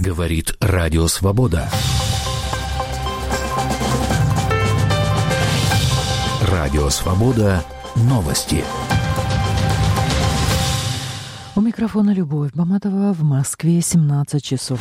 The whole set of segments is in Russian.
Говорит Радио Свобода. Радио Свобода. Новости. У микрофона Любовь Баматова. В Москве 17 часов.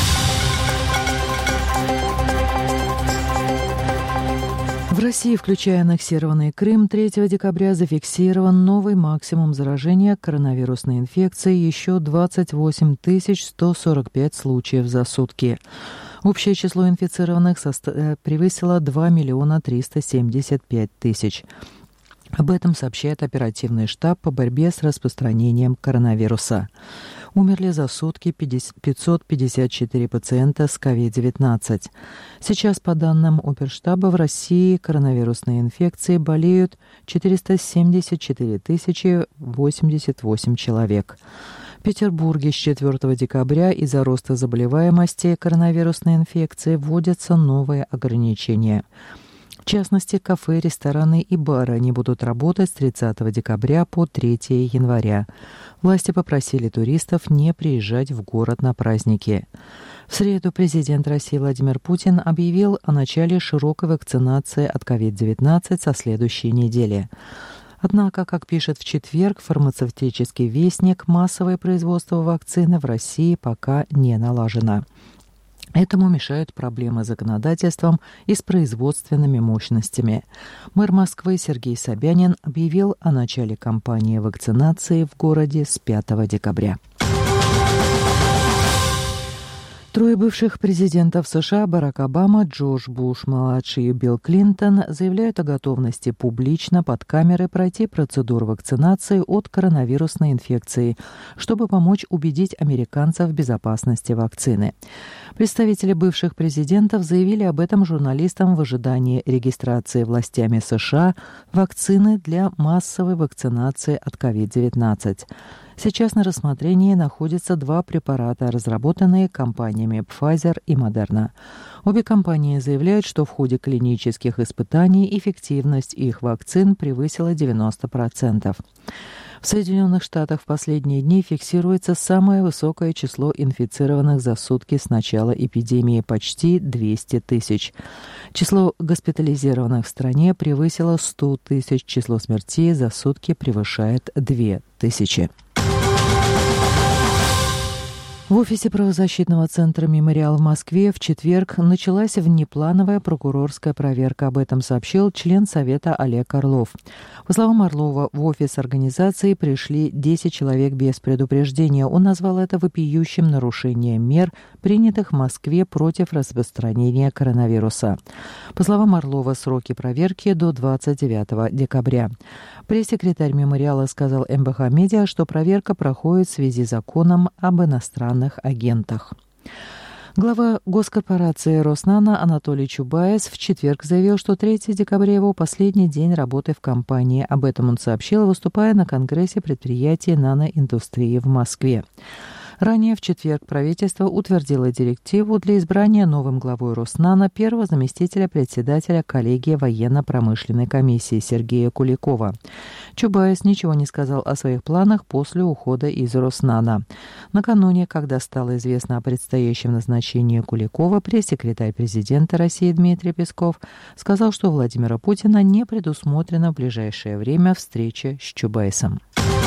В России, включая аннексированный Крым, 3 декабря зафиксирован новый максимум заражения коронавирусной инфекцией, еще 28 145 случаев за сутки. Общее число инфицированных превысило 2 375 000. Об этом сообщает оперативный штаб по борьбе с распространением коронавируса. Умерли за сутки 554 пациента с COVID-19. Сейчас, по данным оперштаба, в России коронавирусной инфекцией болеют 474 088 человек. В Петербурге с 4 декабря из-за роста заболеваемости коронавирусной инфекцией вводятся новые ограничения. В частности, кафе, рестораны и бары не будут работать с 30 декабря по 3 января. Власти попросили туристов не приезжать в город на праздники. В среду президент России Владимир Путин объявил о начале широкой вакцинации от COVID-19 со следующей недели. Однако, как пишет в четверг фармацевтический вестник, массовое производство вакцины в России пока не налажено. Этому мешают проблемы с законодательством и с производственными мощностями. Мэр Москвы Сергей Собянин объявил о начале кампании вакцинации в городе с 5 декабря. 3 бывших президентов США Барак Обама, Джордж Буш-младший и Билл Клинтон заявляют о готовности публично под камерой пройти процедуру вакцинации от коронавирусной инфекции, чтобы помочь убедить американцев в безопасности вакцины. Представители бывших президентов заявили об этом журналистам в ожидании регистрации властями США вакцины для массовой вакцинации от COVID-19. Сейчас на рассмотрении находятся 2 препарата, разработанные компаниями Pfizer и Moderna. Обе компании заявляют, что в ходе клинических испытаний эффективность их вакцин превысила 90%. В Соединенных Штатах в последние дни фиксируется самое высокое число инфицированных за сутки с начала эпидемии – почти 200 000. Число госпитализированных в стране превысило 100 000, число смертей за сутки превышает 2000. В офисе правозащитного центра «Мемориал» в Москве в четверг началась внеплановая прокурорская проверка. Об этом сообщил член Совета Олег Орлов. По словам Орлова, в офис организации пришли 10 человек без предупреждения. Он назвал это вопиющим нарушением мер, принятых в Москве против распространения коронавируса. По словам Орлова, сроки проверки до 29 декабря. Пресс-секретарь «Мемориала» сказал МБХ Медиа, что проверка проходит в связи с законом об иностранных агентах. Глава госкорпорации «Роснано» Анатолий Чубайс в четверг заявил, что 3 декабря его последний день работы в компании. Об этом он сообщил, выступая на Конгрессе предприятий наноиндустрии в Москве. Ранее в четверг правительство утвердило директиву для избрания новым главой «Роснано» первого заместителя председателя коллегии военно-промышленной комиссии Сергея Куликова. Чубайс ничего не сказал о своих планах после ухода из «Роснано». Накануне, когда стало известно о предстоящем назначении Куликова, пресс-секретарь президента России Дмитрий Песков сказал, что у Владимира Путина не предусмотрена в ближайшее время встреча с Чубайсом.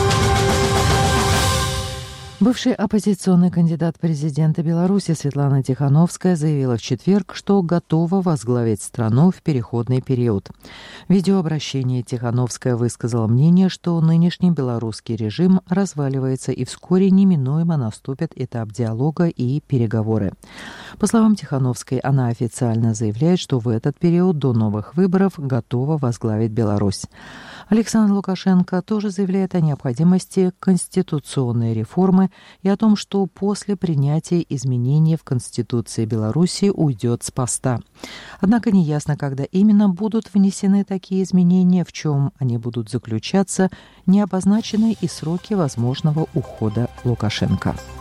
Бывший оппозиционный кандидат президента Беларуси Светлана Тихановская заявила в четверг, что готова возглавить страну в переходный период. В видеообращении Тихановская высказала мнение, что нынешний белорусский режим разваливается и вскоре неминуемо наступит этап диалога и переговоры. По словам Тихановской, она официально заявляет, что в этот период до новых выборов готова возглавить Беларусь. Александр Лукашенко тоже заявляет о необходимости конституционной реформы и о том, что после принятия изменений в Конституции Беларуси уйдет с поста. Однако неясно, когда именно будут внесены такие изменения, в чем они будут заключаться, не обозначены и сроки возможного ухода Лукашенко.